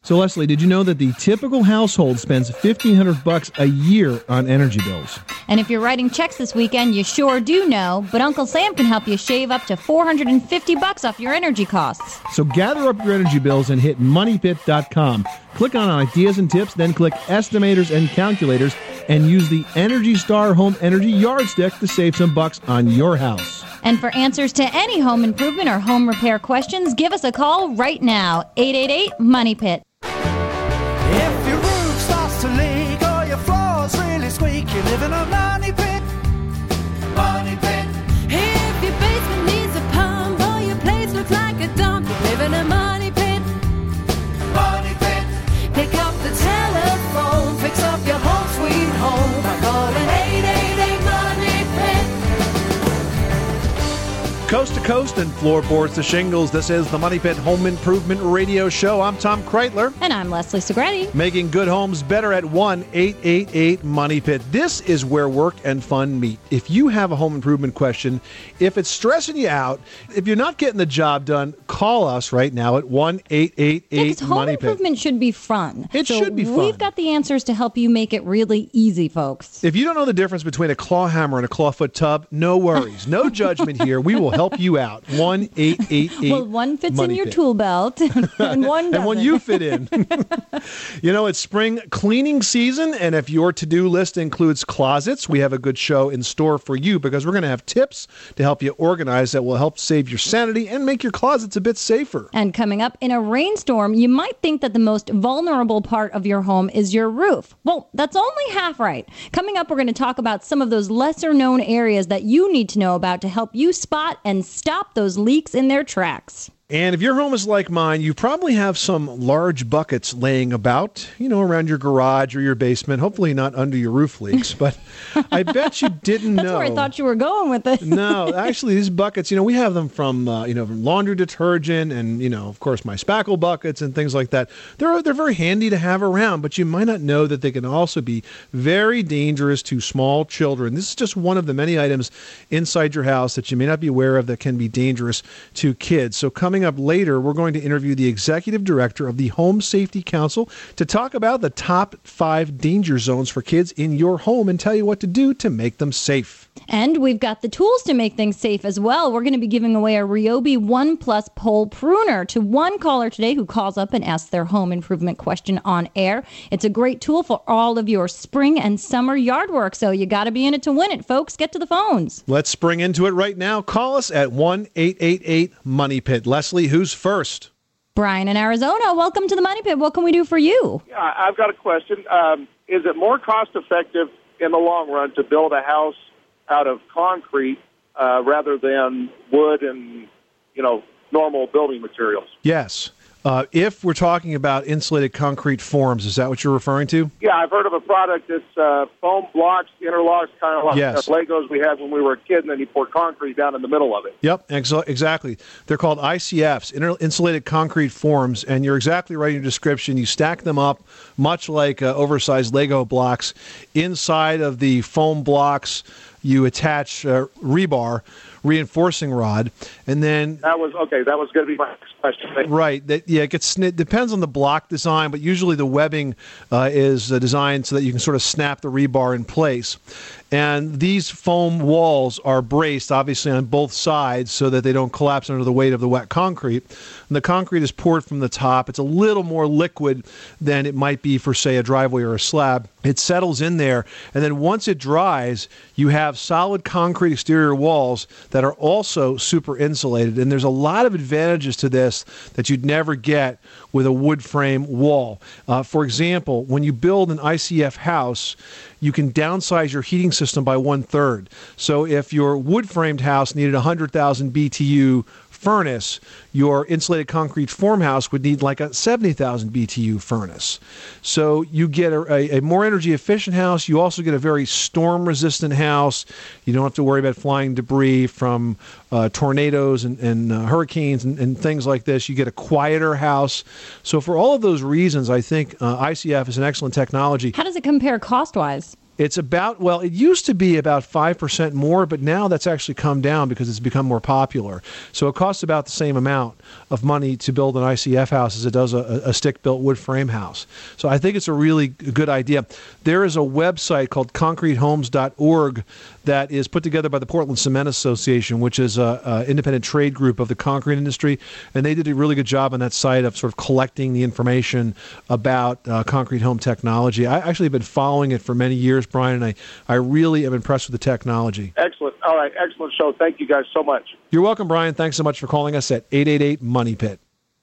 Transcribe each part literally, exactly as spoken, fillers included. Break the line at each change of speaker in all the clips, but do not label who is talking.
So, Leslie, did you know that the typical household spends fifteen hundred bucks a year on energy bills?
And if you're writing checks this weekend, you sure do know, but Uncle Sam can help you shave up to four hundred fifty bucks off your energy costs.
So gather up your energy bills and hit money pit dot com. Click on ideas and tips, then click estimators and calculators, and use the Energy Star Home Energy Yardstick to save some bucks on your house.
And for answers to any home improvement or home repair questions, give us a call right now, eight eight eight, money pit.
If your roof starts to leak or your floor's really squeak, you live in a money pit. Money pit.
If your basement needs a pump or your place looks like a dump, you live in a money pit.
Money pit.
Pick up the telephone, fix up your home sweet home by calling eight eight eight, money pit.
Coast to coast and floorboards to shingles, this is the Money Pit Home Improvement Radio Show. I'm Tom Kreitler.
And I'm Leslie Segretti.
Making good homes better at one eight eight eight, money pit. This is where work and fun meet. If you have a home improvement question, if it's stressing you out, if you're not getting the job done, call us right now at one eight eight eight,
yeah, home
money pit.
improvement should be fun.
It
so
should be fun.
We've got the answers to help you make it really easy, folks.
If you don't know the difference between a claw hammer and a clawfoot tub, no worries. No judgment here. We will help you out. one eight eight eight,
well, one fits in your
pit.
tool belt, and one doesn't.
And one you fit in. You know, it's spring cleaning season, and if your to-do list includes closets, we have a good show in store for you because we're going to have tips to help you organize that will help save your sanity and make your closets a bit safer.
And coming up, in a rainstorm, you might think that the most vulnerable part of your home is your roof. Well, that's only half right. Coming up, we're going to talk about some of those lesser-known areas that you need to know about to help you spot and stop those leaks in their tracks.
And if your home is like mine, you probably have some large buckets laying about, you know, around your garage or your basement. Hopefully not under your roof leaks, but I bet you didn't
That's
know.
That's where I thought you were going with it.
No, actually, these buckets, you know, we have them from, uh, you know, from laundry detergent and, you know, of course, my spackle buckets and things like that. They're, they're very handy to have around, but you might not know that they can also be very dangerous to small children. This is just one of the many items inside your house that you may not be aware of that can be dangerous to kids. So coming up later, we're going to interview the executive director of the Home Safety Council to talk about the top five danger zones for kids in your home and tell you what to do to make them safe.
And we've got the tools to make things safe as well. We're going to be giving away a Ryobi One Plus pole pruner to one caller today who calls up and asks their home improvement question on air. It's a great tool for all of your spring and summer yard work, so you got to be in it to win it, folks. Get to the phones.
Let's spring into it right now. Call us at one eight eight eight, money pit. Leslie, who's first?
Brian in Arizona, welcome to the Money Pit. What can we do for you?
Yeah, I've got a question. Um, is it more cost-effective in the long run to build a house out of concrete uh, rather than wood and, you know, normal building materials?
Yes. Uh, if we're talking about insulated concrete forms, is that what you're referring to?
Yeah, I've heard of a product that's uh, foam blocks, interlocks, kind of like
yes.
the Legos we had when we were a kid, and then you pour concrete down in the middle of it.
Yep, ex- exactly. They're called I C Fs, inter- insulated concrete forms, and you're exactly right in your description. You stack them up much like uh, oversized Lego blocks. Inside of the foam blocks, you attach uh, rebar, reinforcing rod, and then
that was okay. That was going to be my next question.
Right. That yeah, it gets it depends on the block design, but usually the webbing uh, is uh, designed so that you can sort of snap the rebar in place. And these foam walls are braced, obviously, on both sides so that they don't collapse under the weight of the wet concrete. And the concrete is poured from the top. It's a little more liquid than it might be for, say, a driveway or a slab. It settles in there, and then once it dries, you have solid concrete exterior walls that are also super insulated. And there's a lot of advantages to this that you'd never get with a wood frame wall. Uh, for example, when you build an I C F house, you can downsize your heating system by one-third. So if your wood-framed house needed a one hundred thousand B T U furnace, your insulated concrete form house would need like a seventy thousand B T U furnace. So you get a, a, a more energy efficient house. You also get a very storm resistant house. You don't have to worry about flying debris from uh, tornadoes and, and uh, hurricanes and, and things like this. You get a quieter house. So for all of those reasons, I think uh, I C F is an excellent technology.
How does it compare cost-wise?
It's about, well, it used to be about five percent more, but now that's actually come down because it's become more popular. So it costs about the same amount of money to build an I C F house as it does a, a stick-built wood frame house. So I think it's a really good idea. There is a website called concrete homes dot org that is put together by the Portland Cement Association, which is an independent trade group of the concrete industry, and they did a really good job on that site of sort of collecting the information about uh, concrete home technology. I actually have been following it for many years, Brian, and I, I really am impressed with the technology.
Excellent. All right, excellent show. Thank you guys so much.
You're welcome, Brian. Thanks so much for calling us at eight eight eight money pit.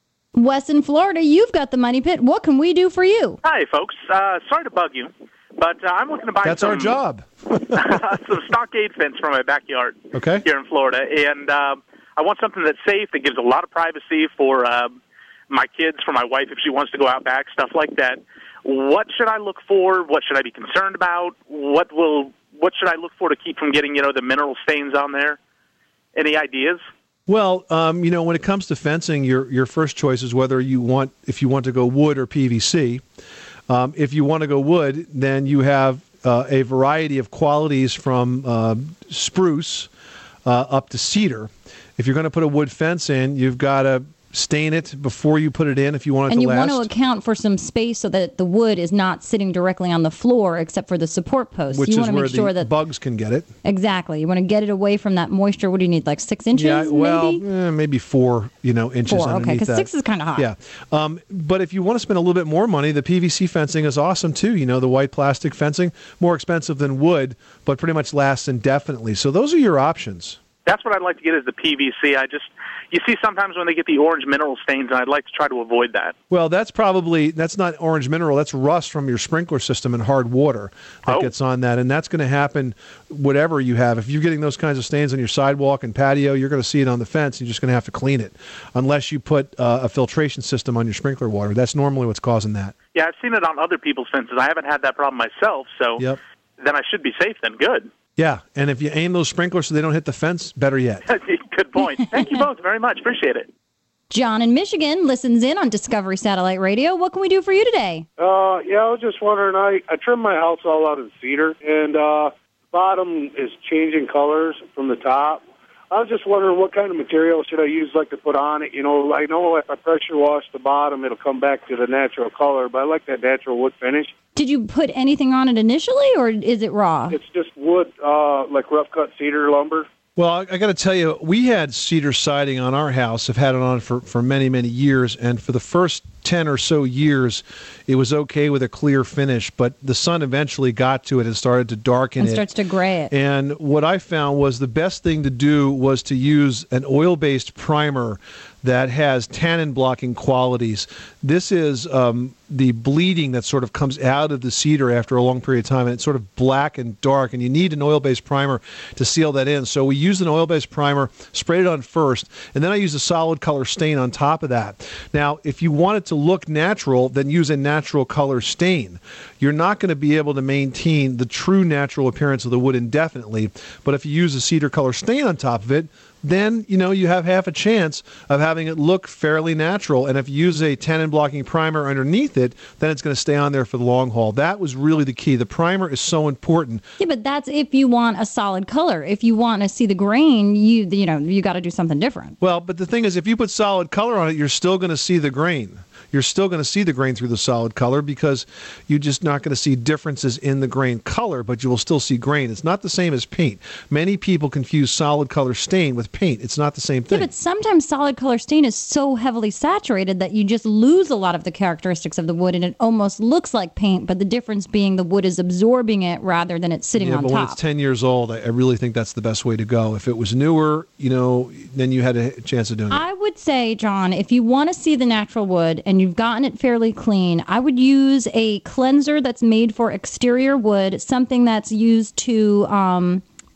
Wes in Florida, you've got the Money Pit. What can we do for you?
Hi, folks. Uh, sorry to bug you, but uh, I'm looking to buy
That's
some,
our job.
some stockade fence for my backyard
Okay.
here in Florida, and uh, I want something that's safe, that gives a lot of privacy for uh, my kids, for my wife if she wants to go out back, stuff like that. What should I look for? What should I be concerned about? What will what should I look for to keep from getting, you know, the mineral stains on there? Any ideas?
Well, um, you know, when it comes to fencing, your your first choice is whether you want if you want to go wood or P V C. Um, if you want to go wood, then you have uh, a variety of qualities from uh, spruce uh, up to cedar. If you're going to put a wood fence in, you've got to stain it before you put it in if you want it
and
to
you
last.
want to account for some space so that the wood is not sitting directly on the floor except for the support posts.
Which
you
is
want to
where
make sure
the
that
bugs can get it.
Exactly. You want to get it away from that moisture. What do you need, like six inches
Yeah, well,
maybe?
eh, maybe four, you know, inches
Four, okay,
underneath
because
that.
six is kind of high.
Yeah, um, but if you want to spend a little bit more money, the P V C fencing is awesome too. You know, the white plastic fencing, more expensive than wood, but pretty much lasts indefinitely. So those are your options.
That's what I'd like to get is the P V C. I just, you see sometimes when they get the orange mineral stains, and I'd like to try to avoid that.
Well, that's probably, that's not orange mineral, that's rust from your sprinkler system and hard water that
Oh.
gets on that, and that's going to happen whatever you have. If you're getting those kinds of stains on your sidewalk and patio, you're going to see it on the fence, and you're just going to have to clean it, unless you put uh, a filtration system on your sprinkler water. That's normally what's causing that.
Yeah, I've seen it on other people's fences. I haven't had that problem myself, so
Yep.
then I should be safe then. Good.
Yeah, and if you aim those sprinklers so they don't hit the fence, better yet.
Good point. Thank you both very much. Appreciate it.
John in Michigan listens in on Discovery Satellite Radio. What can we do for you today?
Uh, yeah, I was just wondering. I, I trimmed my house all out of cedar, and uh, the bottom is changing colors from the top. I was just wondering what kind of material should I use, like to put on it. You know, I know if I pressure wash the bottom, it'll come back to the natural color, but I like that natural wood finish.
Did you put anything on it initially, or is it raw?
It's just wood, uh, like rough cut cedar lumber.
Well, I, I got to tell you, we had cedar siding on our house. Have had it on for, for many, many years. And for the first ten or so years, it was okay with a clear finish. But the sun eventually got to it and started to darken
And
it.
starts to gray it.
And what I found was the best thing to do was to use an oil-based primer that has tannin blocking qualities. This is um, the bleeding that sort of comes out of the cedar after a long period of time, and it's sort of black and dark, and you need an oil-based primer to seal that in. So we used an oil-based primer, sprayed it on first, and then I used a solid color stain on top of that. Now, if you want it to look natural, then use a natural color stain. You're not going to be able to maintain the true natural appearance of the wood indefinitely, but if you use a cedar color stain on top of it, then, you know, you have half a chance of having it look fairly natural. And if you use a tannin blocking primer underneath it, then it's going to stay on there for the long haul. That was really the key. The primer is so important.
Yeah, but that's if you want a solid color. If you want to see the grain, you you know, you got to do something different.
Well, but the thing is, if you put solid color on it, you're still going to see the grain. You're still going to see the grain through the solid color because you're just not going to see differences in the grain color, but you will still see grain. It's not the same as paint. Many people confuse solid color stain with paint. It's not the same thing.
Yeah, but sometimes solid color stain is so heavily saturated that you just lose a lot of the characteristics of the wood, and it almost looks like paint, but the difference being the wood is absorbing it rather than it's sitting
yeah,
on
but
top.
when it's ten years old, I, I really think that's the best way to go. If it was newer, you know, then you had a chance of doing it.
I would say, John, if you want to see the natural wood and you've gotten it fairly clean, I would use a cleanser that's made for exterior wood, something that's used to um,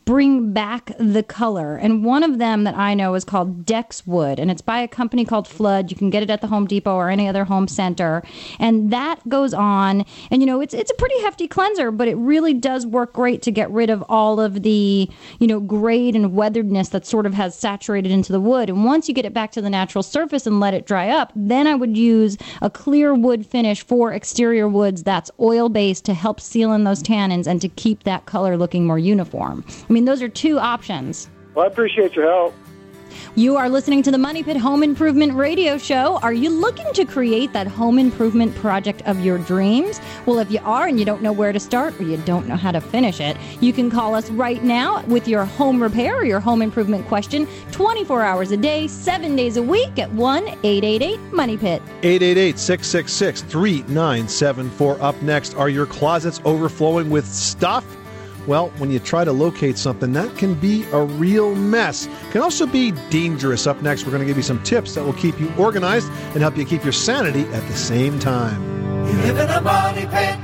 bring back the color. And one of them that I know is called Dexwood, and it's by a company called Flood. You can get it at the Home Depot or any other home center. And that goes on, and you know, it's it's a pretty hefty cleanser, but it really does work great to get rid of all of the, you know, grade and weatheredness that sort of has saturated into the wood. And once you get it back to the natural surface and let it dry up, then I would use a clear wood finish for exterior woods that's oil-based to help seal in those tannins and to keep that color looking more uniform. I mean, those are two options.
Well, I appreciate your help.
You are listening to the Money Pit Home Improvement Radio Show. Are you looking to create that home improvement project of your dreams? Well, if you are and you don't know where to start or you don't know how to finish it, you can call us right now with your home repair or your home improvement question twenty-four hours a day, seven days a week at one eight eight eight money pit.
eight eight eight, six six six, three nine seven four. Up next, are your closets overflowing with stuff? Well, when you try to locate something, that can be a real mess. Can also be dangerous. Up next, we're going to give you some tips that will keep you organized and help you keep your sanity at the same time.
You live in a money pit.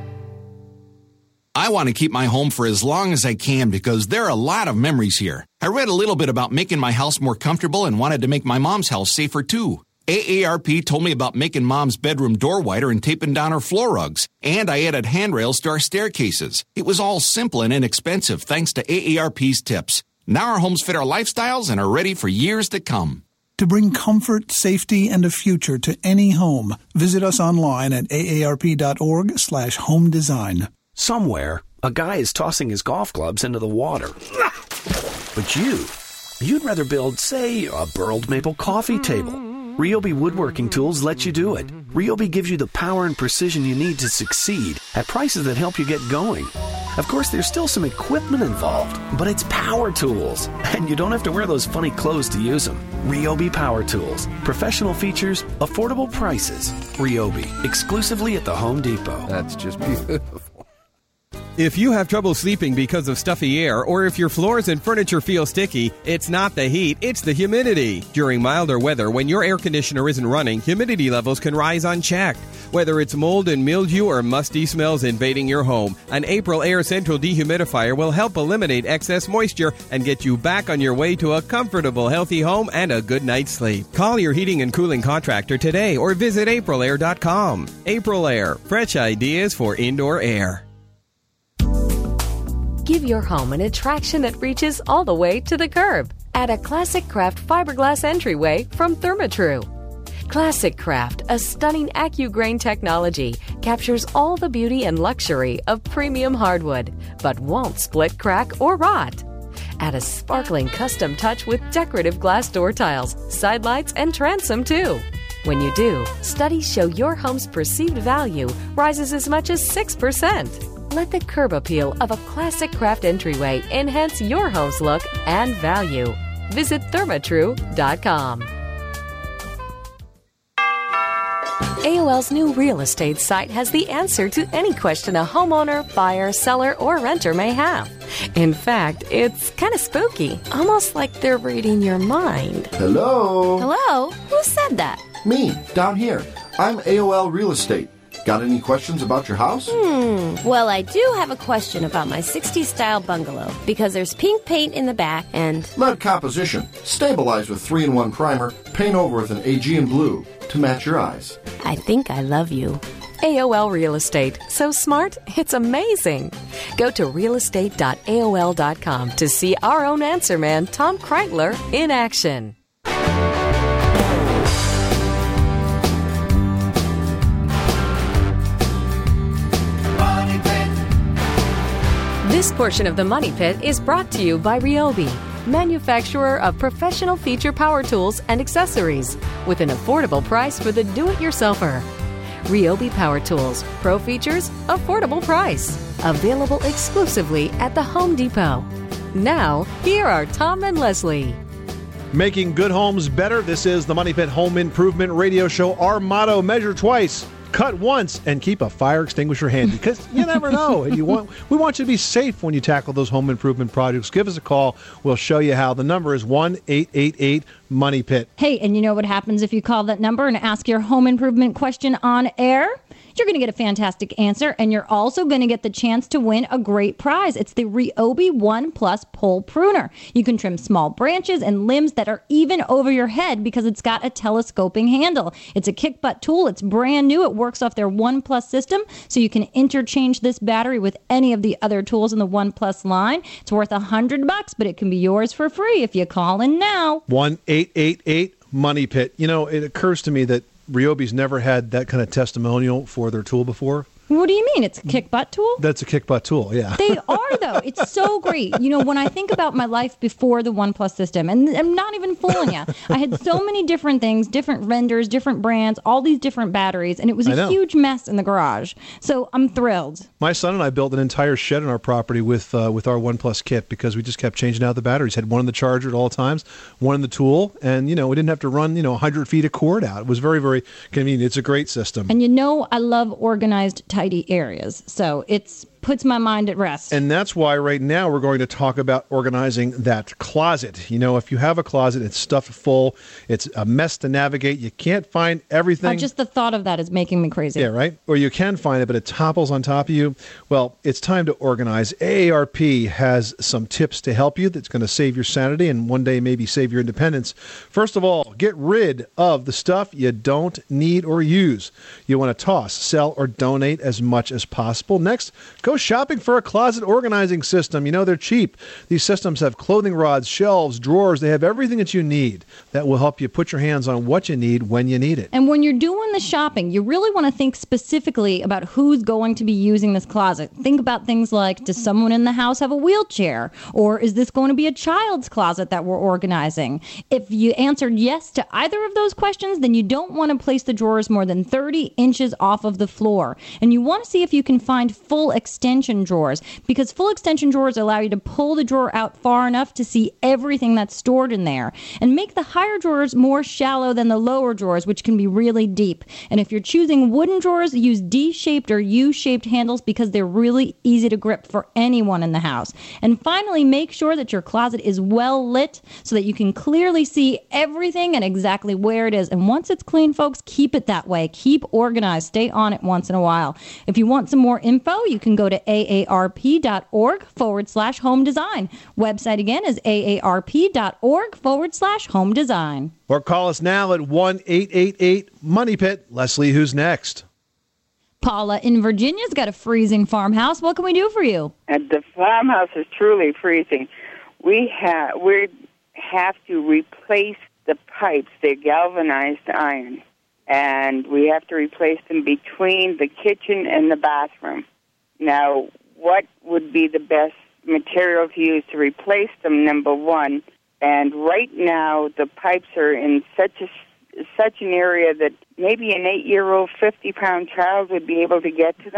I want to keep my home for as long as I can because there are a lot of memories here. I read a little bit about making my house more comfortable and wanted to make my mom's house safer too. A A R P told me about making Mom's bedroom door wider and taping down her floor rugs. And I added handrails to our staircases. It was all simple and inexpensive thanks to A A R P's tips. Now our homes fit our lifestyles and are ready for years to come.
To bring comfort, safety, and a future to any home, visit us online at A A R P dot org slash home design.
Somewhere, a guy is tossing his golf clubs into the water. But you, you'd rather build, say, a burled maple coffee table. Ryobi Woodworking Tools lets you do it. Ryobi gives you the power and precision you need to succeed at prices that help you get going. Of course, there's still some equipment involved, but it's power tools, and you don't have to wear those funny clothes to use them. Ryobi Power Tools. Professional features, affordable prices. Ryobi, exclusively at the Home Depot.
That's just beautiful. If you have trouble sleeping because of stuffy air, or if your floors and furniture feel sticky, it's not the heat, it's the humidity. During milder weather, when your air conditioner isn't running, humidity levels can rise unchecked. Whether it's mold and mildew or musty smells invading your home, an April Air Central Dehumidifier will help eliminate excess moisture and get you back on your way to a comfortable, healthy home and a good night's sleep. Call your heating and cooling contractor today or visit April Air dot com. April Air, fresh ideas for indoor air.
Give your home an attraction that reaches all the way to the curb. Add a Classic Craft fiberglass entryway from Therma-Tru. Classic Craft, a stunning AccuGrain technology, captures all the beauty and luxury of premium hardwood, but won't split, crack, or rot. Add a sparkling custom touch with decorative glass door tiles, side lights, and transom too. When you do, studies show your home's perceived value rises as much as six percent. Let the curb appeal of a Classic Craft entryway enhance your home's look and value. Visit Therma Tru dot com. A O L's new real estate site has the answer to any question a homeowner, buyer, seller, or renter may have. In fact, it's kind of spooky, almost like they're reading your mind.
Hello?
Hello? Who said that?
Me, down here. I'm A O L Real Estate. Got any questions about your house?
Hmm. Well, I do have a question about my sixties style bungalow because there's pink paint in the back and...
Lead composition. Stabilize with three in one primer. Paint over with an Aegean blue to match your eyes.
I think I love you.
A O L Real Estate. So smart, it's amazing. Go to real estate dot A O L dot com to see our own answer man, Tom Kreitler, in action. This portion of the Money Pit is brought to you by Ryobi, manufacturer of professional feature power tools and accessories, with an affordable price for the do-it-yourselfer. Ryobi Power Tools, pro features, affordable price. Available exclusively at the Home Depot. Now, here are Tom and Leslie.
Making good homes better. This is the Money Pit Home Improvement Radio Show. Our motto, measure twice, cut once, and keep a fire extinguisher handy, because you never know. And you want, we want you to be safe when you tackle those home improvement projects. Give us a call. We'll show you how. The number is one eight eight eight money pit.
Hey, and you know what happens if you call that number and ask your home improvement question on air? you're going to get a fantastic answer, and you're also going to get the chance to win a great prize. It's the Ryobi One Plus Pole Pruner. You can trim small branches and limbs that are even over your head because it's got a telescoping handle. It's a kick butt tool. It's brand new. It works off their One Plus system, so you can interchange this battery with any of the other tools in the One Plus line. It's worth a hundred bucks, but it can be yours for free if you call in now.
one eight eight eight Money Pit. You know, it occurs to me that Ryobi's never had that kind of testimonial for their tool before.
What do you mean? It's a kick butt tool?
That's a kick butt tool, yeah.
They are, though. It's so great. You know, when I think about my life before the One Plus system, and I'm not even fooling you, I had so many different things, different vendors, different brands, all these different batteries, and it was
I
a
know.
huge mess in the garage. So I'm thrilled.
My son and I built an entire shed on our property with uh, with our One Plus kit because we just kept changing out the batteries. Had one in the charger at all times, one in the tool, and, you know, we didn't have to run, you know, one hundred feet of cord out. It was very, very convenient. It's a great system.
And you know I love organized, tidy areas. So it's puts my mind at rest.
And that's why right now we're going to talk about organizing that closet. You know, if you have a closet, it's stuffed full, it's a mess to navigate, you can't find everything.
Oh, just the thought of that is making me crazy.
Yeah, right? Or you can find it, but it topples on top of you. Well, it's time to organize. A A R P has some tips to help you that's going to save your sanity and one day maybe save your independence. First of all, get rid of the stuff you don't need or use. You want to toss, sell, or donate as much as possible. Next, go shopping for a closet organizing system. You know, they're cheap. These systems have clothing rods, shelves, drawers. They have everything that you need that will help you put your hands on what you need when you need it.
And when you're doing the shopping, you really want to think specifically about who's going to be using this closet. Think about things like, does someone in the house have a wheelchair? Or is this going to be a child's closet that we're organizing? If you answered yes to either of those questions, then you don't want to place the drawers more than thirty inches off of the floor. And you want to see if you can find full extension drawers, because full extension drawers allow you to pull the drawer out far enough to see everything that's stored in there, and make the higher drawers more shallow than the lower drawers, which can be really deep. And if you're choosing wooden drawers, use D-shaped or U-shaped handles because they're really easy to grip for anyone in the house. And finally, make sure that your closet is well lit so that you can clearly see everything and exactly where it is. And once it's clean, folks, keep it that way. Keep organized. Stay on it once in a while. If you want some more info, you can go to aarp.org forward slash home design. Website again is aarp.org forward slash home design.
Or call us now at one eight eight eight Money Pit. Leslie, who's next?
Paula in Virginia's got a freezing farmhouse. What can we do for you?
And the farmhouse is truly freezing. We have we have to replace the pipes. They're galvanized iron, and we have to replace them between the kitchen and the bathroom. Now, what would be the best material to use to replace them, number one? And right now, the pipes are in such a such an area that maybe an eight-year-old, fifty-pound child would be able to get to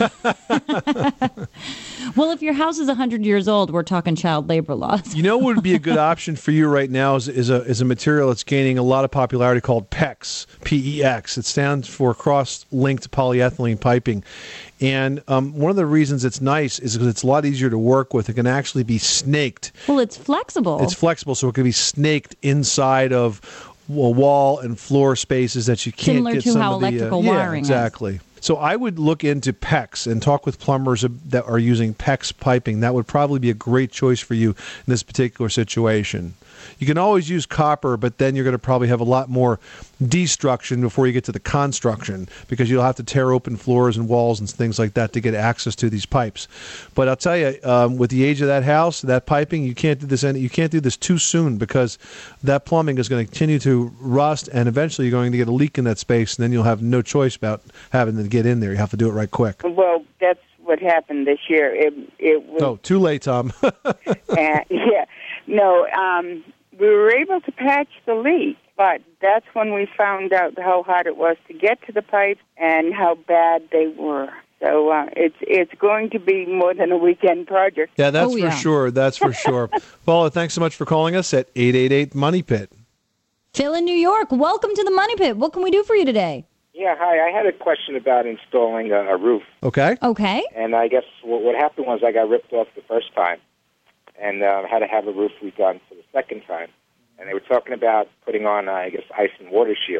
them.
Well, if your house is one hundred years old, we're talking child labor laws.
You know what would be a good option for you right now is, is, a, is a material that's gaining a lot of popularity called PEX, P E X. It stands for cross-linked polyethylene piping. And um, one of the reasons it's nice is because it's a lot easier to work with. It can actually be snaked.
Well, it's flexible.
It's flexible, so it can be snaked inside of wall and floor spaces that you can't
Similar
get
to
some
how
of the,
electrical
uh, yeah,
wiring is.
exactly. So I would look into PEX and talk with plumbers that are using PEX piping. That would probably be a great choice for you in this particular situation. You can always use copper, but then you're going to probably have a lot more destruction before you get to the construction, because you'll have to tear open floors and walls and things like that to get access to these pipes. But I'll tell you, um, with the age of that house, that piping, you can't do this any, you can't do this too soon, because that plumbing is going to continue to rust, and eventually you're going to get a leak in that space, and then you'll have no choice about having to get in there. You have to do it right quick.
Well, that's what happened this year. It it was.
Oh, too late, Tom.
and, yeah, no. Um, we were able to patch the leak, but that's when we found out how hard it was to get to the pipes and how bad they were. So uh, it's it's going to be more than a weekend project.
Yeah, that's
Oh,
for
yeah.
sure. That's for sure. Paula, thanks so much for calling us at eight eight eight Money Pit.
Phil in New York, welcome to the Money Pit. What can we do for you today?
Yeah, hi. I had a question about installing a, a roof.
Okay.
Okay.
And I guess what, what happened was I got ripped off the first time, and uh, had to have a roof redone for the second time. And they were talking about putting on, uh, I guess, ice and water shield.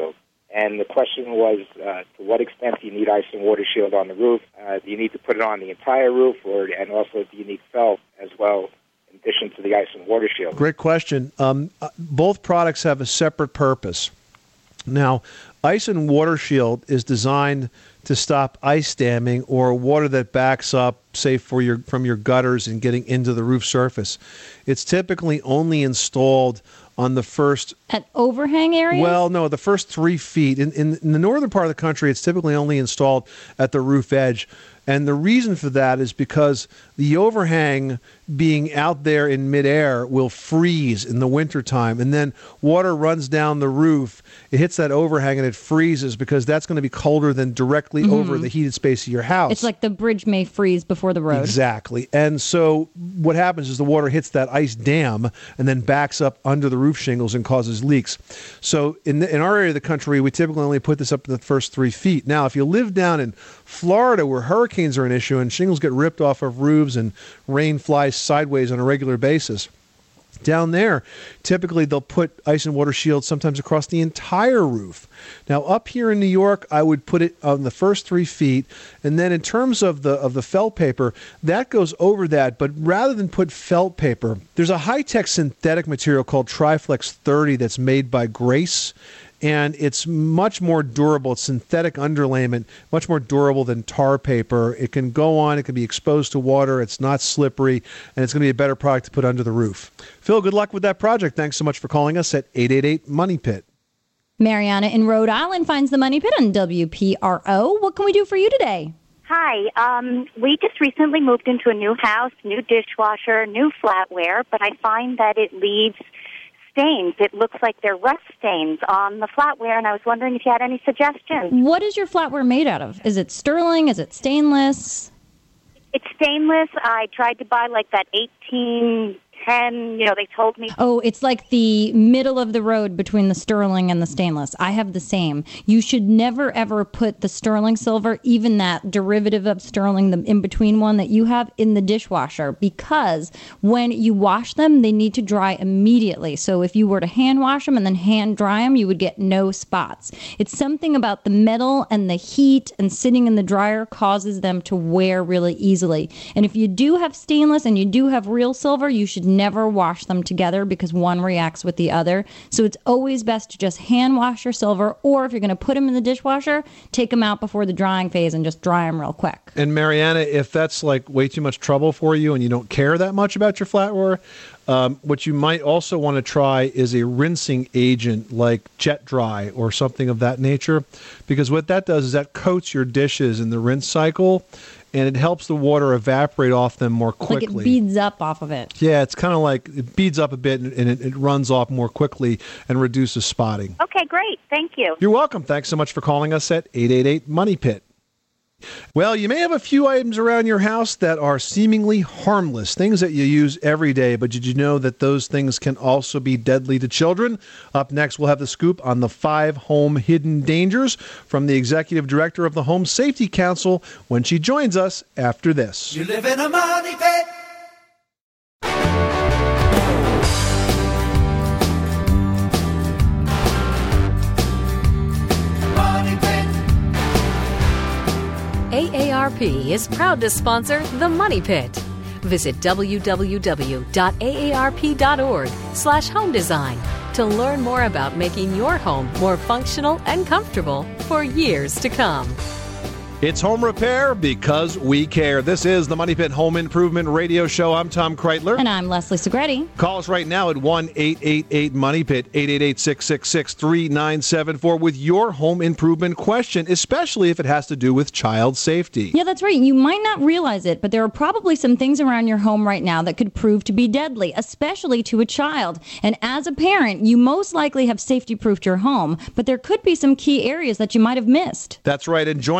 And the question was, uh, to what extent do you need ice and water shield on the roof? Uh, do you need to put it on the entire roof, or and also do you need felt as well, in addition to the ice and water shield?
Great question. Um, uh, both products have a separate purpose. Now, ice and water shield is designed to stop ice damming or water that backs up, say, for your from your gutters and getting into the roof surface. It's typically only installed on the first...
At overhang areas?
Well, no, the first three feet. In, in, in the northern part of the country, it's typically only installed at the roof edge. And the reason for that is because the overhang being out there in midair will freeze in the wintertime. And then water runs down the roof. It hits that overhang and it freezes because that's going to be colder than directly
Mhm.
over the heated space of your house.
It's like the bridge may freeze before the road.
Exactly. And so what happens is the water hits that ice dam and then backs up under the roof shingles and causes leaks. So in the, in our area of the country, we typically only put this up to the first three feet. Now, if you live down in Florida where hurricanes are an issue and shingles get ripped off of roofs and rain flies sideways on a regular basis, down there, typically they'll put ice and water shields sometimes across the entire roof. Now, up here in New York, I would put it on the first three feet, and then in terms of the of the felt paper, that goes over that. But rather than put felt paper, there's a high-tech synthetic material called Triflex thirty that's made by Grace. And it's much more durable. It's synthetic underlayment, much more durable than tar paper. It can go on. It can be exposed to water. It's not slippery, and it's going to be a better product to put under the roof. Phil, good luck with that project. Thanks so much for calling us at eight eight eight, money pit.
Mariana in Rhode Island finds the Money Pit on W P R O. What can we do for you today?
Hi. Um, we just recently moved into a new house, new dishwasher, new flatware, but I find that it leaves stains. It looks like they're rust stains on the flatware, and I was wondering if you had any suggestions.
What is your flatware made out of? Is it sterling? Is it stainless?
It's stainless. I tried to buy like that eighteen ten, you know, they told me.
Oh, it's like the middle of the road between the sterling and the stainless. I have the same. You should never, ever put the sterling silver, even that derivative of sterling, the in-between one that you have, in the dishwasher, because when you wash them, they need to dry immediately. So if you were to hand wash them and then hand dry them, you would get no spots. It's something about the metal and the heat and sitting in the dryer causes them to wear really easily. And if you do have stainless and you do have real silver, you should never wash them together because one reacts with the other. So it's always best to just hand wash your silver, or if you're going to put them in the dishwasher, take them out before the drying phase and just dry them real quick.
And Mariana, if that's like way too much trouble for you and you don't care that much about your flatware, um, what you might also want to try is a rinsing agent like Jet Dry or something of that nature, because what that does is that coats your dishes in the rinse cycle, and it helps the water evaporate off them more quickly.
Like it beads up off of it.
Yeah, it's kind of like it beads up a bit and it, it runs off more quickly and reduces spotting.
Okay, great. Thank you.
You're welcome. Thanks so much for calling us at eight eight eight, money pit. Well, you may have a few items around your house that are seemingly harmless, things that you use every day, but did you know that those things can also be deadly to children? Up next, we'll have the scoop on the five home hidden dangers from the executive director of the Home Safety Council when she joins us after this.
You live in a money pit.
A A R P is proud to sponsor The Money Pit. Visit w w w dot a a r p dot org slash home design to learn more about making your home more functional and comfortable for years to come.
It's Home Repair because we care. This is the Money Pit Home Improvement Radio Show. I'm Tom Kreitler.
And I'm Leslie Segretti.
Call us right now at one eight eight eight money pit, eight eight eight, six six six, three nine seven four with your home improvement question, especially if it has to do with child safety.
Yeah, that's right. You might not realize it, but there are probably some things around your home right now that could prove to be deadly, especially to a child. And as a parent, you most likely have safety-proofed your home, but there could be some key areas that you might have missed.
That's right. And joining us to tell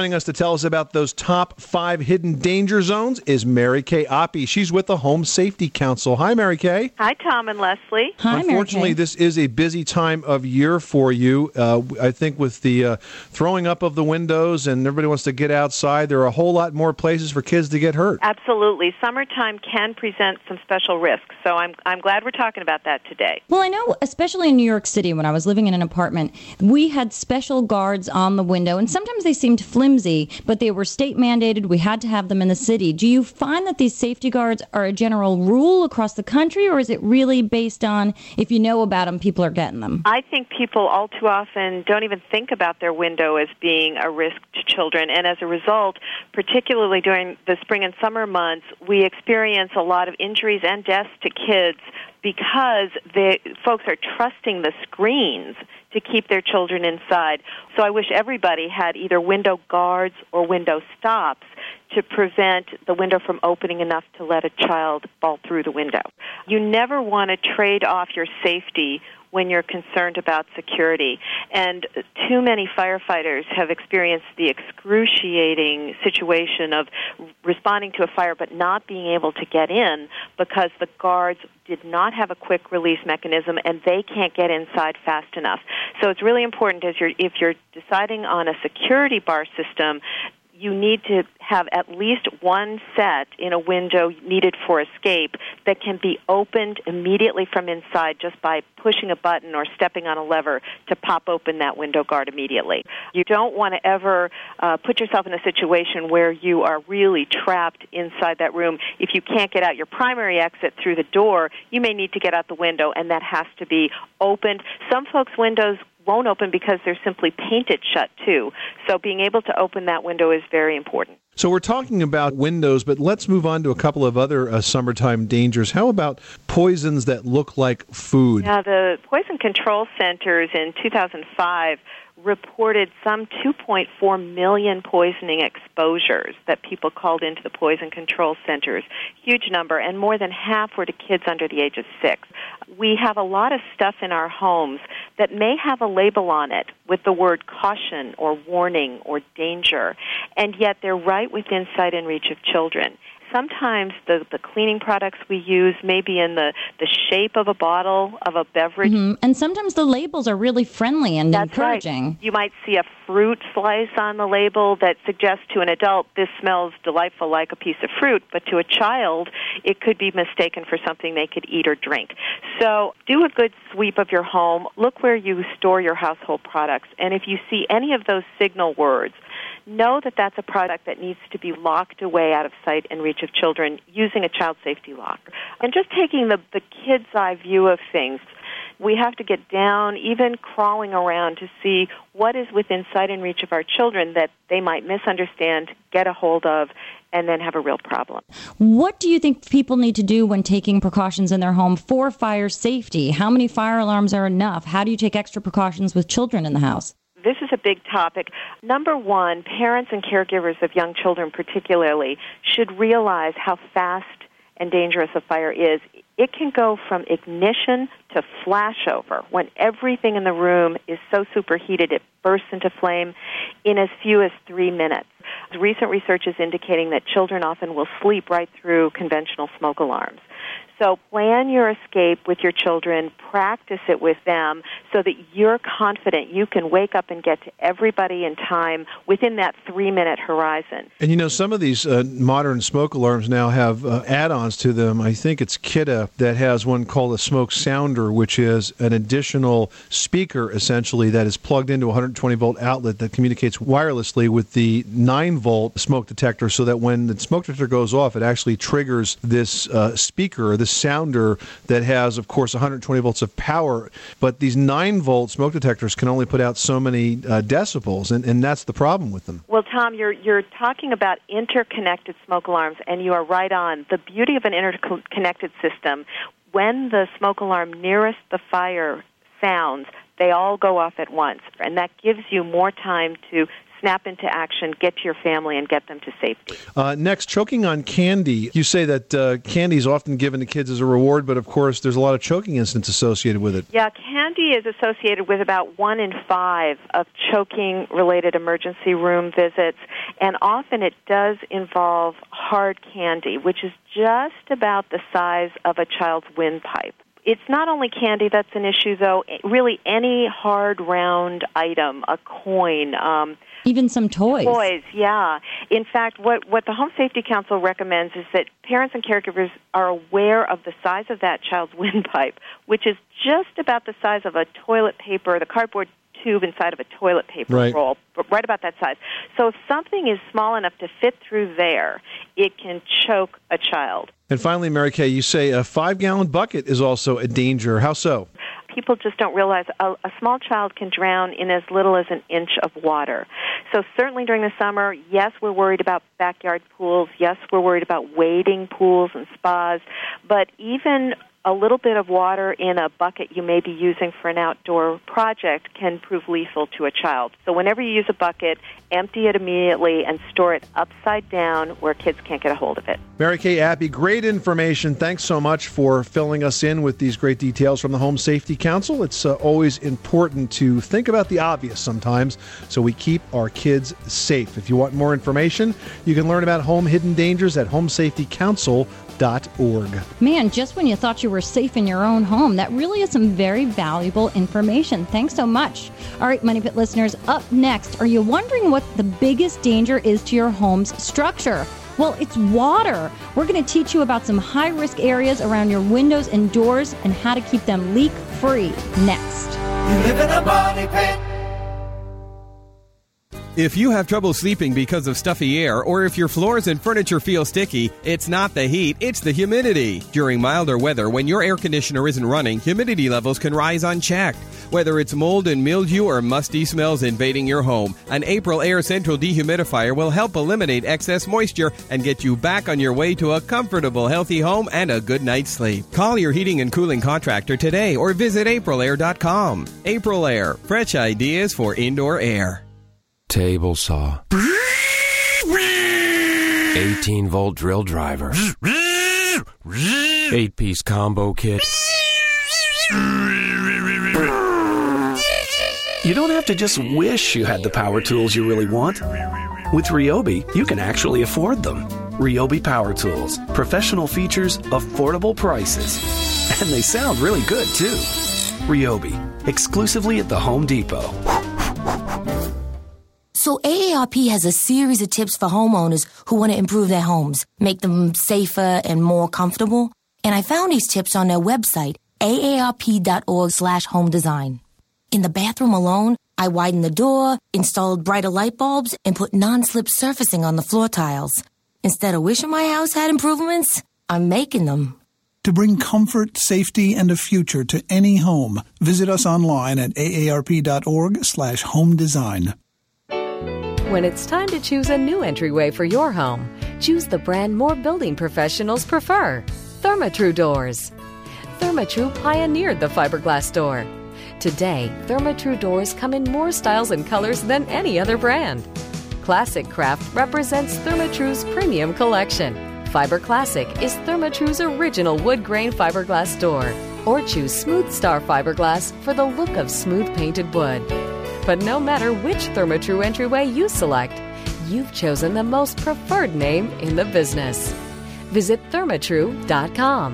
tell us about those top five hidden danger zones is Mary Kay Oppie. She's with the Home Safety Council. Hi, Mary Kay.
Hi, Tom and Leslie.
Unfortunately, this is a busy time of year for you. Uh, I think with the uh, throwing up of the windows and everybody wants to get outside, there are a whole lot more places for kids to get hurt.
Absolutely. Summertime can present some special risks, so I'm I'm glad we're talking about that today.
Well, I know, especially in New York City, when I was living in an apartment, we had special guards on the window, and sometimes they seemed flimsy, but they were state mandated. We had to have them in the city. Do you find that these safety guards are a general rule across the country, or is it really based on if you know about them, people are getting them?
I think people all too often don't even think about their window as being a risk to children, and as a result, particularly during the spring and summer months, we experience a lot of injuries and deaths to kids because the folks are trusting the screens to keep their children inside. So I wish everybody had either window guards or window stops to prevent the window from opening enough to let a child fall through the window. You never want to trade off your safety when you're concerned about security. And too many firefighters have experienced the excruciating situation of responding to a fire but not being able to get in because the guards did not have a quick release mechanism and they can't get inside fast enough. So it's really important as you're, if you're deciding on a security bar system, you need to have at least one set in a window needed for escape that can be opened immediately from inside just by pushing a button or stepping on a lever to pop open that window guard immediately. You don't want to ever uh, put yourself in a situation where you are really trapped inside that room. If you can't get out your primary exit through the door, you may need to get out the window, and that has to be opened. Some folks' windows won't open because they're simply painted shut, too. So being able to open that window is very important.
So we're talking about windows, but let's move on to a couple of other uh, summertime dangers. How about poisons that look like food?
Yeah, the Poison Control Centers in two thousand five reported some two point four million poisoning exposures that people called into the Poison Control Centers. Huge number, and more than half were to kids under the age of six. We have a lot of stuff in our homes that may have a label on it with the word caution or warning or danger, and yet they're right within sight and reach of children. Sometimes the, the cleaning products we use may be in the, the shape of a bottle of a beverage.
Mm-hmm. And sometimes the labels are really friendly and
That's
encouraging.
Right. You might see a fruit slice on the label that suggests to an adult this smells delightful like a piece of fruit, but to a child it could be mistaken for something they could eat or drink. So do a good sweep of your home. Look where you store your household products. And if you see any of those signal words, know that that's a product that needs to be locked away out of sight and reach of children using a child safety lock. And just taking the, the kid's eye view of things, we have to get down, even crawling around to see what is within sight and reach of our children that they might misunderstand, get a hold of, and then have a real problem.
What do you think people need to do when taking precautions in their home for fire safety? How many fire alarms are enough? How do you take extra precautions with children in the house?
This is a big topic. Number one, parents and caregivers of young children particularly should realize how fast and dangerous a fire is. It can go from ignition to flashover. When everything in the room is so superheated it bursts into flame in as few as three minutes. Recent research is indicating that children often will sleep right through conventional smoke alarms. So plan your escape with your children, practice it with them so that you're confident you can wake up and get to everybody in time within that three-minute horizon.
And you know, some of these uh, modern smoke alarms now have uh, add-ons to them. I think it's Kidde that has one called a smoke sounder, which is an additional speaker, essentially, that is plugged into a one hundred twenty volt outlet that communicates wirelessly with the nine volt smoke detector so that when the smoke detector goes off, it actually triggers this uh, speaker, this sounder that has, of course, one hundred twenty volts of power. But these nine volt smoke detectors can only put out so many uh, decibels, and, and that's the problem with them.
Well, Tom, you're you're talking about interconnected smoke alarms, and you are right on. The beauty of an interconnected system, when the smoke alarm nearest the fire sounds, they all go off at once, and that gives you more time to snap into action, get to your family, and get them to safety.
Uh, next, choking on candy. You say that uh, candy is often given to kids as a reward, but of course there's a lot of choking incidents associated with it.
Yeah, candy is associated with about one in five of choking-related emergency room visits, and often it does involve hard candy, which is just about the size of a child's windpipe. It's not only candy that's an issue, though. Really, any hard, round item, a coin, um,
even some toys.
Toys, yeah. In fact, what, what the Home Safety Council recommends is that parents and caregivers are aware of the size of that child's windpipe, which is just about the size of a toilet paper, the cardboard tube inside of a toilet paper
right.
roll, but right about that size. So if something is small enough to fit through there, it can choke a child.
And finally, Mary Kay, you say a five-gallon bucket is also a danger. How so?
People just don't realize a, a small child can drown in as little as an inch of water. So certainly during the summer, yes, we're worried about backyard pools. Yes, we're worried about wading pools and spas. But even a little bit of water in a bucket you may be using for an outdoor project can prove lethal to a child. So whenever you use a bucket, empty it immediately and store it upside down where kids can't get a hold of it.
Mary Kay Appy, great information. Thanks so much for filling us in with these great details from the Home Safety Council. It's uh, always important to think about the obvious sometimes so we keep our kids safe. If you want more information, you can learn about home hidden dangers at home safety council dot org.
Man, just when you thought you were safe in your own home, that really is some very valuable information. Thanks so much. All right, Money Pit listeners, up next, are you wondering what the biggest danger is to your home's structure? Well, it's water. We're going to teach you about some high-risk areas around your windows and doors and how to keep them leak-free next.
You live in a money pit.
If you have trouble sleeping because of stuffy air, or if your floors and furniture feel sticky, it's not the heat, it's the humidity. During milder weather, when your air conditioner isn't running, humidity levels can rise unchecked. Whether it's mold and mildew or musty smells invading your home, an April Air Central dehumidifier will help eliminate excess moisture and get you back on your way to a comfortable, healthy home and a good night's sleep. Call your heating and cooling contractor today or visit april air dot com. April Air, fresh ideas for indoor air.
Table saw. eighteen volt drill driver. eight piece combo kit.
You don't have to just wish you had the power tools you really want. With Ryobi, you can actually afford them. Ryobi Power Tools. Professional features, affordable prices. And they sound really good, too. Ryobi. Exclusively at the Home Depot.
So A A R P has a series of tips for homeowners who want to improve their homes, make them safer and more comfortable. And I found these tips on their website, A A R P dot org slash home design. In the bathroom alone, I widened the door, installed brighter light bulbs, and put non-slip surfacing on the floor tiles. Instead of wishing my house had improvements, I'm making them.
To bring comfort, safety, and a future to any home, visit us online at A A R P dot org slash home design.
When it's time to choose a new entryway for your home, choose the brand more building professionals prefer, Therma-Tru doors. Therma-Tru pioneered the fiberglass door. Today, Therma-Tru doors come in more styles and colors than any other brand. Classic Craft represents Therma-Tru's premium collection. Fiber Classic is Therma-Tru's original wood grain fiberglass door. Or choose Smooth Star fiberglass for the look of smooth painted wood. But no matter which Therma-Tru entryway you select, you've chosen the most preferred name in the business. Visit thermatru dot com.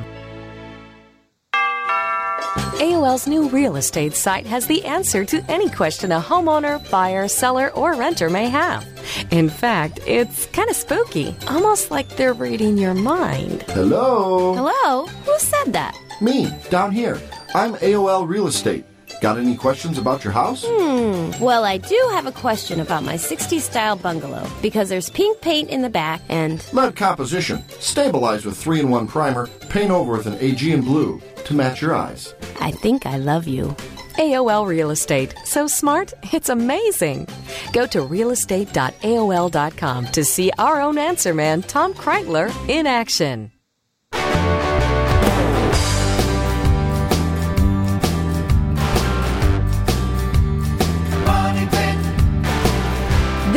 A O L's new real estate site has the answer to any question a homeowner, buyer, seller, or renter may have. In fact, it's kind of spooky, almost like they're reading your mind.
Hello?
Hello? Who said that?
Me, down here. I'm A O L Real Estate. Got any questions about your house?
Hmm. Well, I do have a question about my sixties style bungalow because there's pink paint in the back and...
Lead composition. Stabilize with three in one primer. Paint over with an Aegean blue to match your eyes.
I think I love you.
A O L Real Estate. So smart, it's amazing. Go to real estate dot A O L dot com to see our own answer man, Tom Kreitler, in action.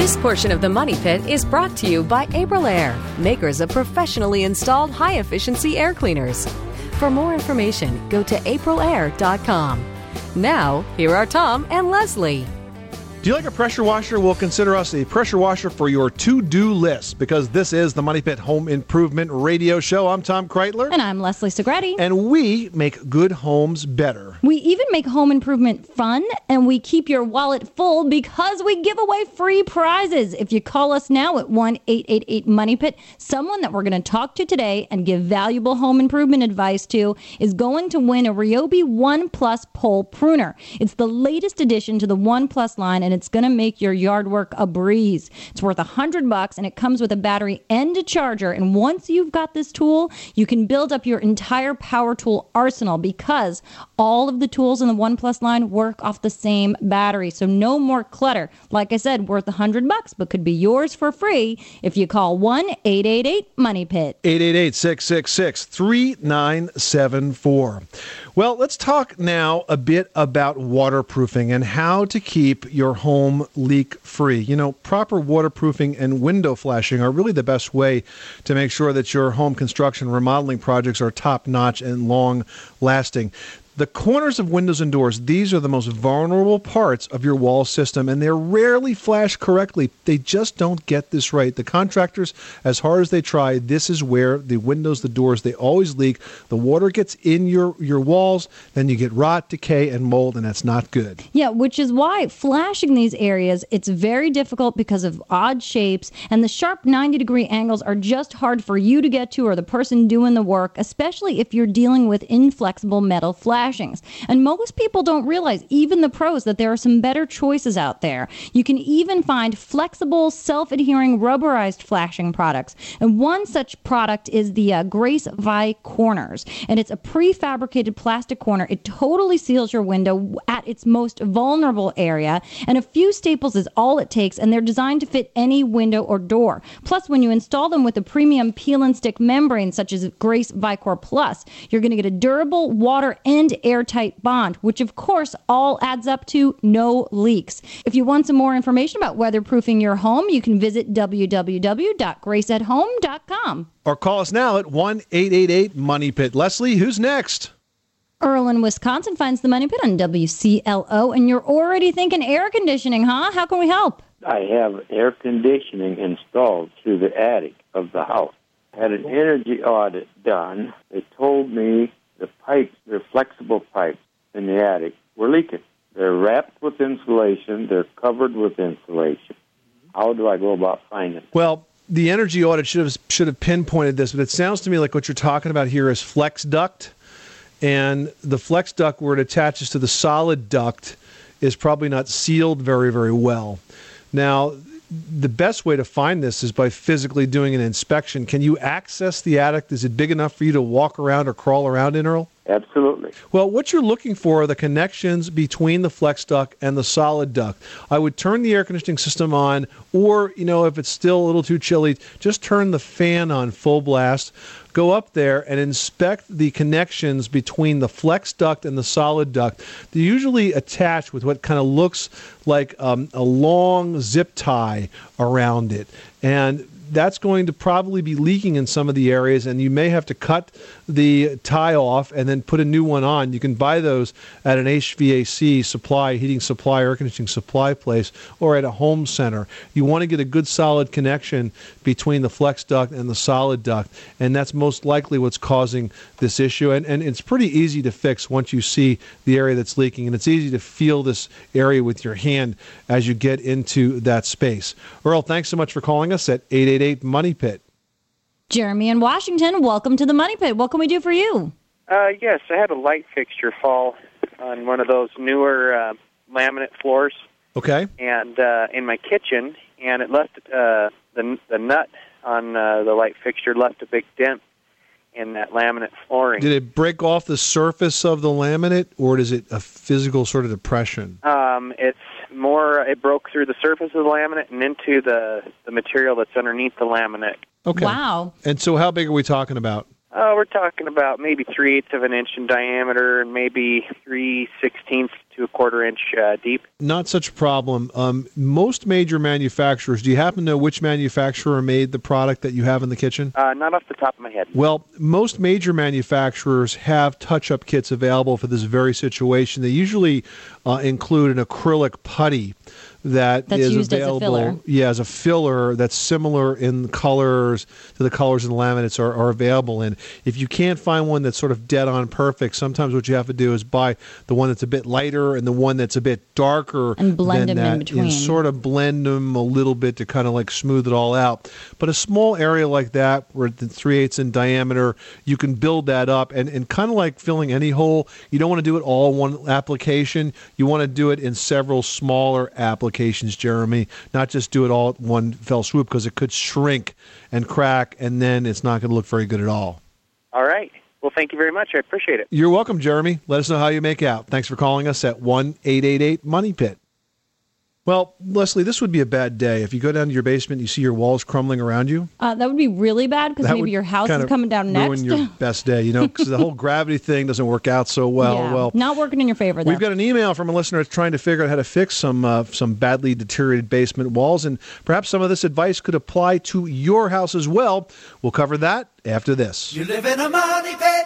This portion of the Money Pit is brought to you by Aprilaire, makers of professionally installed high-efficiency air cleaners. For more information, go to aprilaire dot com. Now, here are Tom and Leslie.
Do you like a pressure washer? Well, consider us a pressure washer for your to-do list, because this is the Money Pit Home Improvement Radio Show. I'm Tom Kreitler.
And I'm Leslie Segretti.
And we make good homes better.
We even make home improvement fun, and we keep your wallet full because we give away free prizes. If you call us now at one eight eight eight money pit, someone that we're going to talk to today and give valuable home improvement advice to is going to win a Ryobi One Plus pole pruner. It's the latest addition to the One Plus line, and it's going to make your yard work a breeze. It's worth a hundred bucks, and it comes with a battery and a charger. And once you've got this tool, you can build up your entire power tool arsenal, because all of the tools in the One Plus line work off the same battery. So no more clutter. Like I said, worth a hundred bucks, but could be yours for free if you call one eight eight eight money pit.
eight eight eight, six six six, three nine seven four. Well, let's talk now a bit about waterproofing and how to keep your home leak-free. You know, proper waterproofing and window flashing are really the best way to make sure that your home construction remodeling projects are top-notch and long-lasting. The corners of windows and doors, these are the most vulnerable parts of your wall system, and they're rarely flashed correctly. They just don't get this right. The contractors, as hard as they try, this is where the windows, the doors, they always leak. The water gets in your, your walls, then you get rot, decay, and mold, and that's not good.
Yeah, which is why flashing these areas, it's very difficult because of odd shapes, and the sharp ninety-degree angles are just hard for you to get to or the person doing the work, especially if you're dealing with inflexible metal flash. And most people don't realize, even the pros, that there are some better choices out there. You can even find flexible, self-adhering, rubberized flashing products. And one such product is the uh, Grace Vi Corners. And it's a prefabricated plastic corner. It totally seals your window at its most vulnerable area. And a few staples is all it takes, and they're designed to fit any window or door. Plus, when you install them with a premium peel and stick membrane, such as Grace Vicor Plus, you're going to get a durable water and airtight bond, which of course all adds up to no leaks. If you want some more information about weatherproofing your home, you can visit w w w dot grace at home dot com.
Or call us now at one eight eight eight money pit. Leslie, who's next?
Earl in Wisconsin finds the Money Pit on W C L O, and you're already thinking air conditioning, huh? How can we help?
I have air conditioning installed through the attic of the house. I had an energy audit done. They told me the pipes, they're flexible pipes in the attic, were leaking. They're wrapped with insulation. They're covered with insulation. How do I go about finding it?
Well, the energy audit should have should have pinpointed this, but it sounds to me like what you're talking about here is flex duct. And the flex duct, where it attaches to the solid duct, is probably not sealed very, very well. Now, the best way to find this is by physically doing an inspection. Can you access the attic? Is it big enough for you to walk around or crawl around in, Earl?
Absolutely.
Well, what you're looking for are the connections between the flex duct and the solid duct. I would turn the air conditioning system on, or, you know, if it's still a little too chilly, just turn the fan on full blast. Go up there and inspect the connections between the flex duct and the solid duct. They're usually attached with what kind of looks like um, a long zip tie around it. And that's going to probably be leaking in some of the areas, and you may have to cut the tie off and then put a new one on. You can buy those at an H V A C supply, heating supply, air conditioning supply place, or at a home center. You want to get a good solid connection between the flex duct and the solid duct, and that's most likely what's causing this issue. And, and it's pretty easy to fix once you see the area that's leaking, and it's easy to feel this area with your hand as you get into that space. Earl, thanks so much for calling us at eight eight eight money pit.
Jeremy in Washington, welcome to the Money Pit. What can we do for you?
Uh, yes, I had a light fixture fall on one of those newer uh, laminate floors.
Okay.
And uh, in my kitchen, and it left uh, the the nut on uh, the light fixture left a big dent in that laminate flooring.
Did it break off the surface of the laminate, or is it a physical sort of depression?
Um, it's more, it broke through the surface of the laminate and into the, the material that's underneath the laminate.
Okay.
Wow.
And so how big are we talking about?
Oh, we're talking about maybe three eighths of an inch in diameter and maybe three sixteenths to a quarter inch uh, deep.
Not such a problem. Um, most major manufacturers, do you happen to know which manufacturer made the product that you have in the kitchen?
Uh, not off the top of my head.
Well, most major manufacturers have touch-up kits available for this very situation. They usually uh, include an acrylic putty that
That's
is
used as a
available,
filler.
yeah, as a filler that's similar in colors to the colors in the laminates are, are available in. If you can't find one that's sort of dead on perfect, sometimes what you have to do is buy the one that's a bit lighter and the one that's a bit darker
and blend
than
them
that,
in between.
and sort of blend them a little bit to kind of like smooth it all out. But a small area like that, where it's three eighths in diameter, you can build that up, and, and kind of like filling any hole, you don't want to do it all in one application. You want to do it in several smaller applications. Applications, Jeremy, not just do it all at one fell swoop, because it could shrink and crack, and then it's not going to look very good at all.
All right. Well, thank you very much. I appreciate it.
You're welcome, Jeremy. Let us know how you make out. Thanks for calling us at one eight eight eight money pit. Well, Leslie, this would be a bad day. If you go down to your basement, you see your walls crumbling around you.
Uh, that would be really bad because
That
maybe
would
your house
kind
is
of
coming down next.
ruin your best day, you know, because the whole gravity thing doesn't work out so well.
yeah,
Well,
not working in your favor, though.
we've got an email from a listener trying to figure out how to fix some uh, some badly deteriorated basement walls, and perhaps some of this advice could apply to your house as well. We'll cover that after this.
You live in a money pit.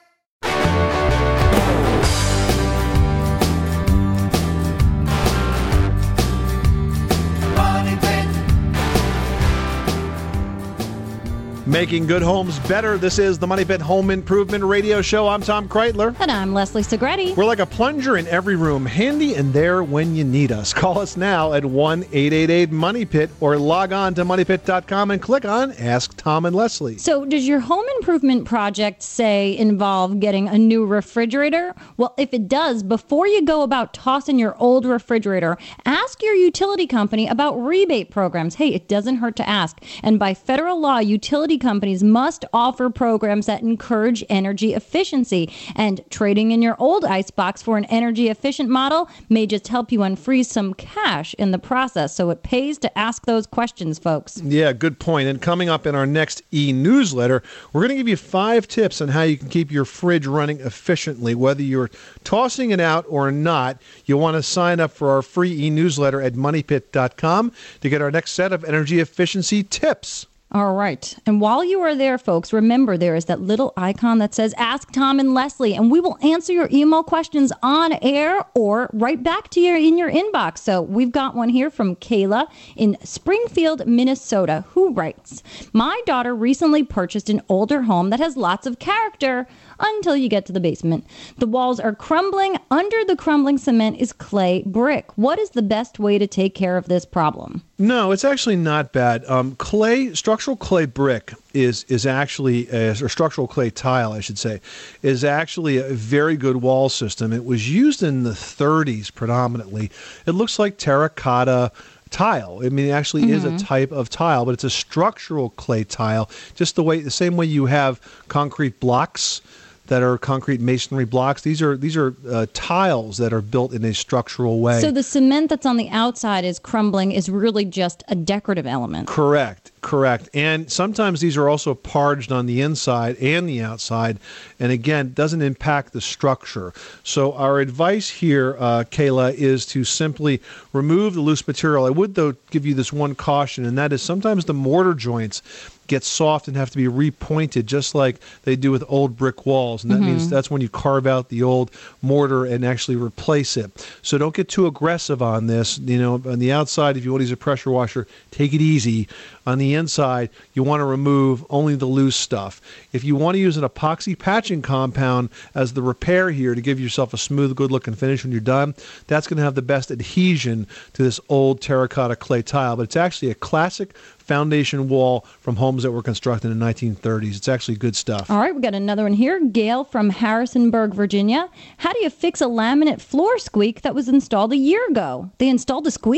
Making good homes better. This is the Money Pit Home Improvement Radio Show. I'm Tom Kreitler.
And I'm Leslie Segretti.
We're like a plunger in every room, handy and there when you need us. Call us now at one eight eight eight money pit or log on to money pit dot com and click on Ask Tom and Leslie.
So does your home improvement project, say, involve getting a new refrigerator? Well, if it does, before you go about tossing your old refrigerator, ask your utility company about rebate programs. Hey, it doesn't hurt to ask. And by federal law, utility companies must offer programs that encourage energy efficiency. And trading in your old icebox for an energy efficient model may just help you unfreeze some cash in the process. So it pays to ask those questions, folks.
Yeah, good point. And coming up in our next e-newsletter, we're going to give you five tips on how you can keep your fridge running efficiently. Whether you're tossing it out or not, you'll want to sign up for our free e-newsletter at money pit dot com to get our next set of energy efficiency tips.
All right. And while you are there, folks, remember there is that little icon that says Ask Tom and Leslie, and we will answer your email questions on air or right back to you in your inbox. So we've got one here from Kayla in Springfield, Minnesota, who writes, my daughter recently purchased an older home that has lots of character until you get to the basement. The walls are crumbling. Under the crumbling cement is clay brick. What is the best way to take care of this problem?
No, it's actually not bad. Um, clay, structural clay brick is is actually, a, or structural clay tile, I should say, is actually a very good wall system. It was used in the thirties predominantly. It looks like terracotta tile. I mean, it actually mm-hmm. is a type of tile, but it's a structural clay tile, just the way, the same way you have concrete blocks that are concrete masonry blocks. These are these are uh, tiles that are built in a structural way.
So the cement that's on the outside is crumbling is really just a decorative element.
Correct, correct. And sometimes these are also parged on the inside and the outside, and again, doesn't impact the structure. So our advice here, uh, Kayla, is to simply remove the loose material. I would, though, give you this one caution, and that is sometimes the mortar joints get soft and have to be repointed, just like they do with old brick walls. And that mm-hmm. means that's when you carve out the old mortar and actually replace it. So don't get too aggressive on this. You know, on the outside, if you want to use a pressure washer, take it easy. On the inside, you want to remove only the loose stuff. If you want to use an epoxy patching compound as the repair here to give yourself a smooth, good-looking finish when you're done, that's going to have the best adhesion to this old terracotta clay tile. But it's actually a classic foundation wall from homes that were constructed in the nineteen thirties. It's actually good stuff.
All right, we got another one here. Gail from Harrisonburg, Virginia. How do you fix a laminate floor squeak that was installed a year ago? They installed a squeak?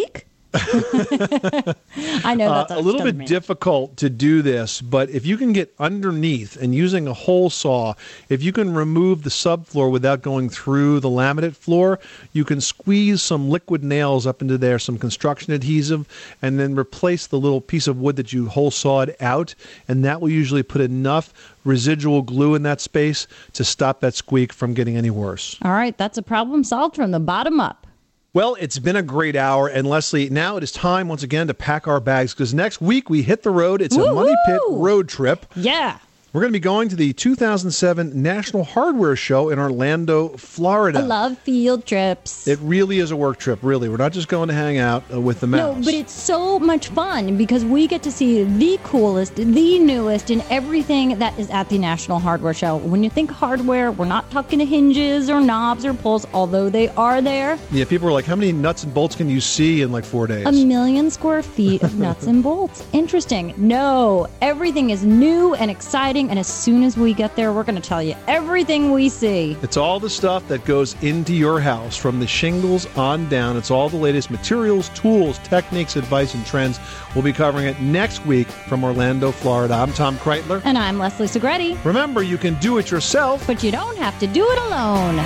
I know that's
uh, a little bit
me.
difficult to do this, but if you can get underneath and using a hole saw, if you can remove the subfloor without going through the laminate floor, you can squeeze some liquid nails up into there, some construction adhesive, and then replace the little piece of wood that you hole sawed out, and that will usually put enough residual glue in that space to stop that squeak from getting any worse.
All right, that's a problem solved from the bottom up.
Well, it's been a great hour, and Leslie, now it is time once again to pack our bags, because next week we hit the road. It's
Woo-hoo!
a Money Pit road trip.
Yeah.
We're going to be going to the two thousand seven National Hardware Show in Orlando, Florida.
I love field trips.
It really is a work trip, really. We're not just going to hang out uh, with the mouse.
No, but it's so much fun because we get to see the coolest, the newest, and everything that is at the National Hardware Show. When you think hardware, we're not talking to hinges or knobs or pulls, although they are there.
Yeah, people are like, how many nuts and bolts can you see in like four days?
A million square feet of nuts and bolts. Interesting. No, everything is new and exciting. And as soon as we get there, we're going to tell you everything we see.
It's all the stuff that goes into your house from the shingles on down. It's all the latest materials, tools, techniques, advice, and trends. We'll be covering it next week from Orlando, Florida. I'm Tom Kreitler.
And I'm Leslie Segretti.
Remember, you can do it yourself,
but you don't have to do it alone.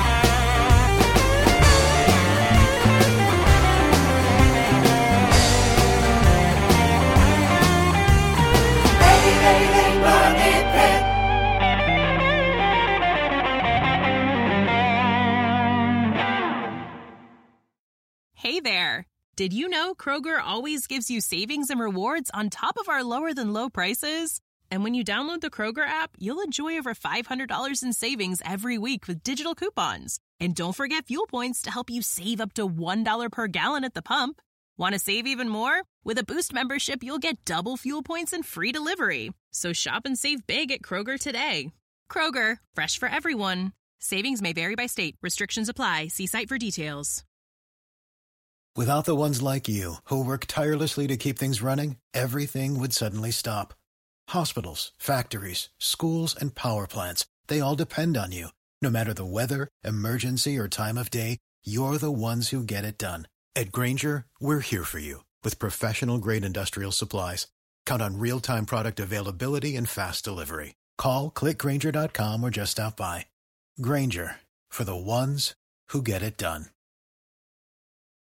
Hey there! Did you know Kroger always gives you savings and rewards on top of our lower-than-low prices? And when you download the Kroger app, you'll enjoy over five hundred dollars in savings every week with digital coupons. And don't forget fuel points to help you save up to one dollar per gallon at the pump. Want to save even more? With a Boost membership, you'll get double fuel points and free delivery. So shop and save big at Kroger today. Kroger, fresh for everyone. Savings may vary by state. Restrictions apply. See site for details.
Without the ones like you, who work tirelessly to keep things running, everything would suddenly stop. Hospitals, factories, schools, and power plants, they all depend on you. No matter the weather, emergency, or time of day, you're the ones who get it done. At Grainger, we're here for you with professional-grade industrial supplies. Count on real-time product availability and fast delivery. Call, click Grainger dot com, or just stop by. Grainger, for the ones who get it done.